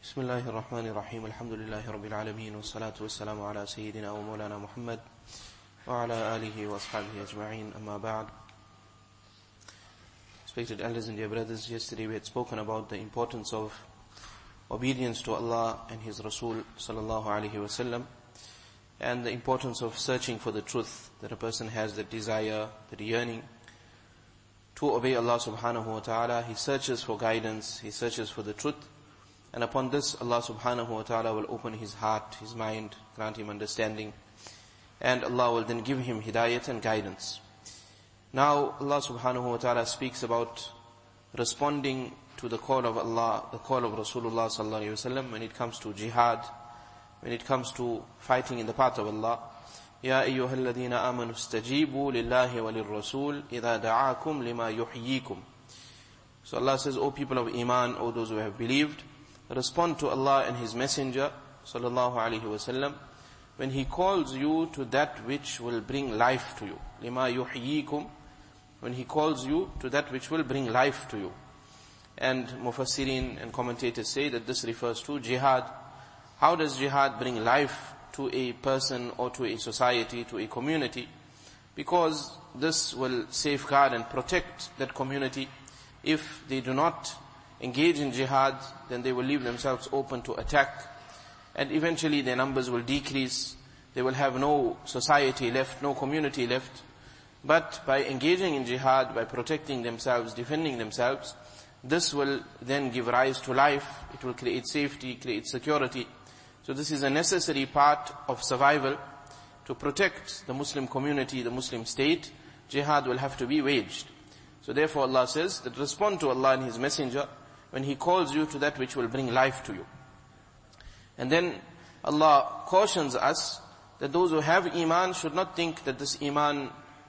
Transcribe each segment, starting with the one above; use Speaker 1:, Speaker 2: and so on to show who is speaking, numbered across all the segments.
Speaker 1: بسم الله الرحمن الرحيم الحمد لله رب العالمين والصلاة والسلام على سيدنا ومولانا محمد وعلى آله وأصحابه أجمعين أما بعد. Respected elders and dear brothers, yesterday we had spoken about the importance of obedience to Allah and His Rasul sallallahu alaihi wasallam, and the importance of searching for the truth, that a person has that desire, that yearning to obey Allah subhanahu wa ta'ala. He searches for guidance, he searches for the truth, and upon this Allah subhanahu wa ta'ala will open his heart, his mind, grant him understanding, and Allah will then give him hidayat and guidance. Now Allah subhanahu wa ta'ala speaks about responding to the call of Allah, the call of Rasulullah sallallahu alaihi wasallam when it comes to jihad, when it comes to fighting in the path of Allah. Ya ayyuhalladhina amanu istajibu lillahi wa lirrasul idha da'akum lima yuhyikum. So Allah says, O people of Iman, O those who have believed, respond to Allah and His Messenger sallallahu alaihi wasallam when He calls you to that which will bring life to you. Lima yuhyikum, when He calls you to that which will bring life to you. And Mufassirin and commentators say that this refers to jihad. How does jihad bring life to a person or to a society, to a community? Because this will safeguard and protect that community. If they do not engage in jihad, then they will leave themselves open to attack, and eventually their numbers will decrease. They will have no society left, no community left. But by engaging in jihad, by protecting themselves, defending themselves, this will then give rise to life. It will create safety, create security. So this is a necessary part of survival. To protect the Muslim community, the Muslim state, jihad will have to be waged. So therefore Allah says that respond to Allah and His Messenger when He calls you to that which will bring life to you. And then Allah cautions us that those who have Iman should not think that this Iman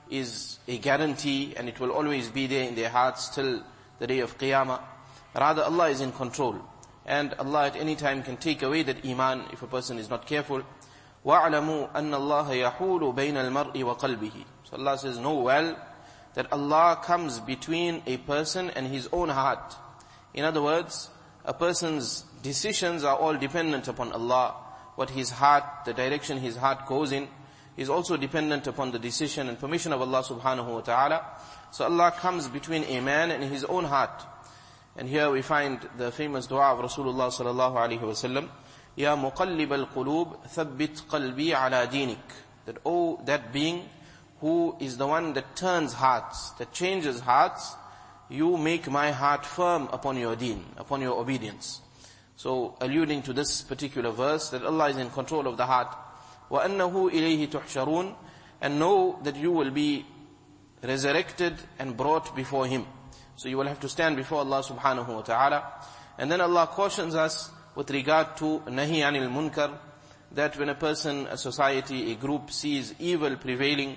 Speaker 1: is a guarantee and it will always be there in their hearts till the day of Qiyamah. Rather, Allah is in control, and Allah at any time can take away that Iman if a person is not careful. وَاعْلَمُوا أَنَّ اللَّهَ يَحُولُ بَيْنَ الْمَرْءِ وَقَلْبِهِ. So Allah says, know well that Allah comes between a person and his own heart. In other words, a person's decisions are all dependent upon Allah. What his heart, the direction his heart goes in, is also dependent upon the decision and permission of Allah subhanahu wa ta'ala. So Allah comes between a man and his own heart. And here we find the famous dua of Rasulullah sallallahu alaihi wasallam, Ya muqallib al-qulub, thabbit qalbi ala dinik. That, oh, that being who is the one that turns hearts, that changes hearts, you make my heart firm upon your deen, upon your obedience. So alluding to this particular verse, that Allah is in control of the heart. وَأَنَّهُ إِلَيْهِ تُحْشَرُونَ. And know that you will be resurrected and brought before Him. So you will have to stand before Allah subhanahu wa ta'ala. And then Allah cautions us with regard to nahi anil munkar, that when a person, a society, a group sees evil prevailing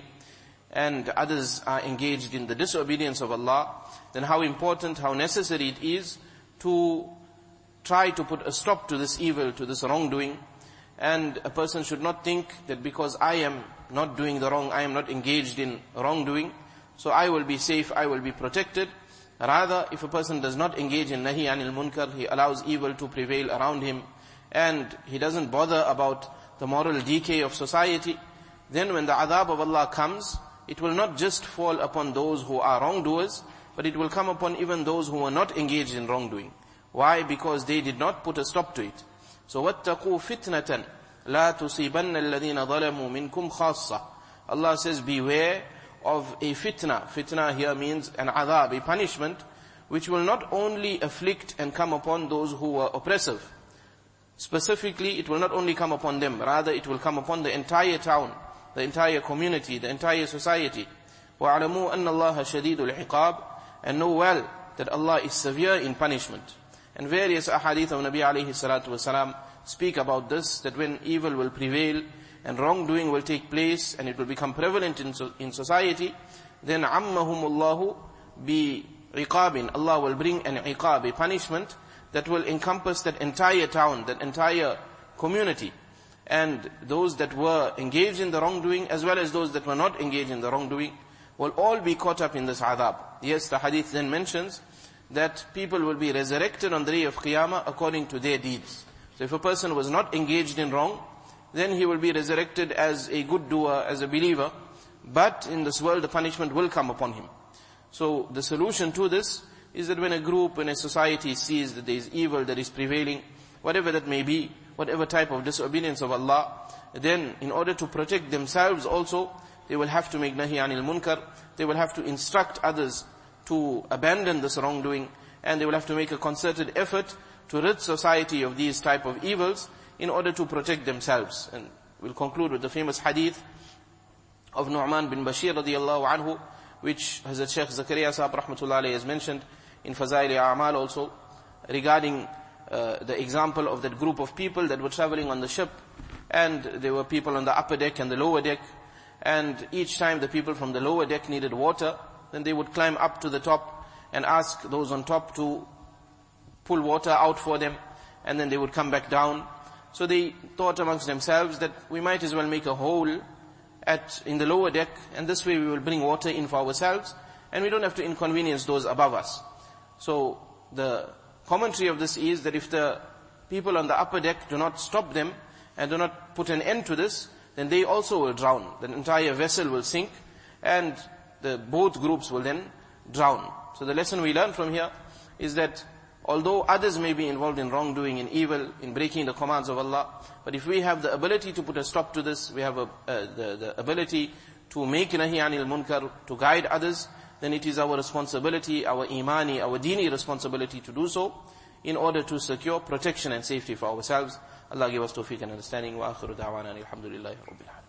Speaker 1: and others are engaged in the disobedience of Allah, then how important, how necessary it is to try to put a stop to this evil, to this wrongdoing. And a person should not think that because I am not doing the wrong, I am not engaged in wrongdoing, so I will be safe, I will be protected. Rather, if a person does not engage in nahi anil munkar, he allows evil to prevail around him, and he doesn't bother about the moral decay of society, then when the adhab of Allah comes, it will not just fall upon those who are wrongdoers, but it will come upon even those who are not engaged in wrongdoing. Why? Because they did not put a stop to it. So وَاتَّقُوا فِتْنَةً لَا تُصِيبَنَّ الَّذِينَ ظَلَمُوا مِنْكُمْ خَاصَّةً. Allah says, beware of a fitna. Fitna here means an adhab, a punishment, which will not only afflict and come upon those who were oppressive. Specifically, it will not only come upon them, rather it will come upon the entire town, the entire community, the entire society. وَاعْلَمُوا أَنَّ اللَّهَ شَدِيدُ الْعِقَابِ. And know well that Allah is severe in punishment. And various ahadith of Nabi alayhi salatu wasalam speak about this, that when evil will prevail and wrongdoing will take place and it will become prevalent in society, then ammahumullahu bi iqabin. Allah will bring an iqab, a punishment that will encompass that entire town, that entire community. And those that were engaged in the wrongdoing as well as those that were not engaged in the wrongdoing will all be caught up in this adhab. Yes, the hadith then mentions that people will be resurrected on the day of Qiyamah according to their deeds. So if a person was not engaged in wrong, then he will be resurrected as a good doer, as a believer, but in this world the punishment will come upon him. So the solution to this is that when a group, when a society sees that there is evil that is prevailing, whatever that may be, whatever type of disobedience of Allah, then in order to protect themselves also, they will have to make nahi anil munkar, they will have to instruct others to abandon this wrongdoing, and they will have to make a concerted effort to rid society of these type of evils in order to protect themselves. And we'll conclude with the famous hadith of Nu'man bin Bashir radiyallahu anhu, which Hazrat Shaykh Zakaria Sahab rahmatullah alayhi has mentioned in Fazail A'mal also, regarding the example of that group of people that were traveling on the ship, and there were people on the upper deck and the lower deck, and each time the people from the lower deck needed water, then they would climb up to the top and ask those on top to pull water out for them, and then they would come back down. So they thought amongst themselves that we might as well make a hole in the lower deck, and this way we will bring water in for ourselves, and we don't have to inconvenience those above us. So the commentary of this is that if the people on the upper deck do not stop them and do not put an end to this, then they also will drown. The entire vessel will sink, and both groups will then drown. So the lesson we learn from here is that although others may be involved in wrongdoing, in evil, in breaking the commands of Allah, but if we have the ability to put a stop to this, we have the ability to make nahi anil munkar, to guide others, then it is our responsibility, our imani, our dini responsibility to do so, in order to secure protection and safety for ourselves. Allah give us tawfiq and understanding. Wa akhiru da'wana alhamdulillahi rabbil alamin.